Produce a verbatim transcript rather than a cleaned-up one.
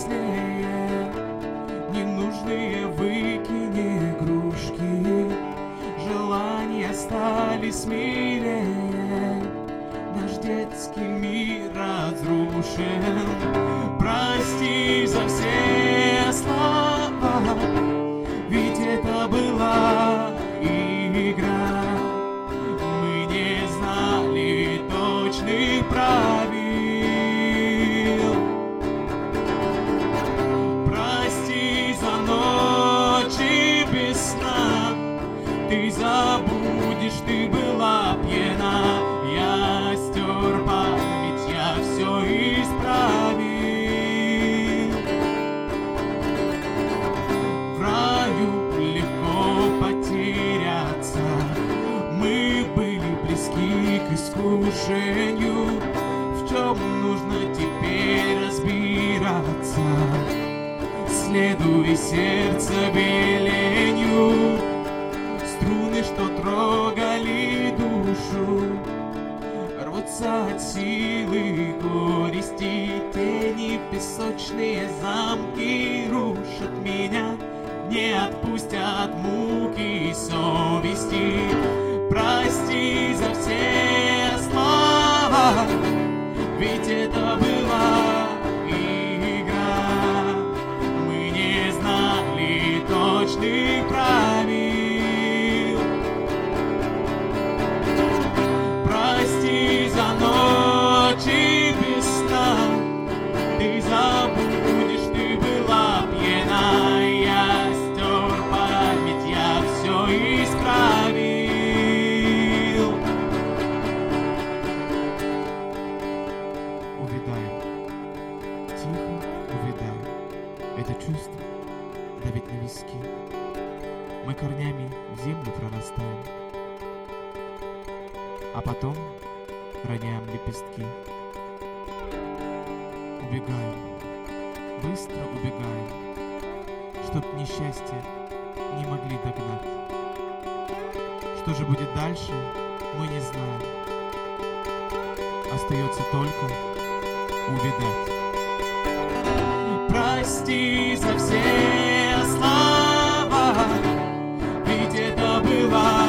взрослее, ненужные выкини игрушки, желания стали смелее, наш детский мир разрушен. Прости за все слова, ведь это была игра. Мы не знали точных правил. Прости за ночи без сна, ты забудешь, ты была пьяна. Я стер память, я все исправил. В раю легко потеряться, мы были близки к искушению. В чем нужно теперь разбираться? Следуй сердце велению. Струны, что трогали душу, рвутся от силы горести. Тени, песочные замки рушат меня, не отпустят муки совести. Прости за все слова, ведь это была игра. Мы не знали точных правил. Прости за ночи без сна, ты забудешь, ты была пьяна. Я стер память, я все исправил. Увядаем, тихо увядаем. Это чувство давит на виски. Мы корнями в землю прорастаем, а потом роняем лепестки. Убегаем, быстро убегаем, чтоб несчастье не могли догнать. Что же будет дальше, мы не знаем. Остается только увядать. Прости за все слова, ведь это была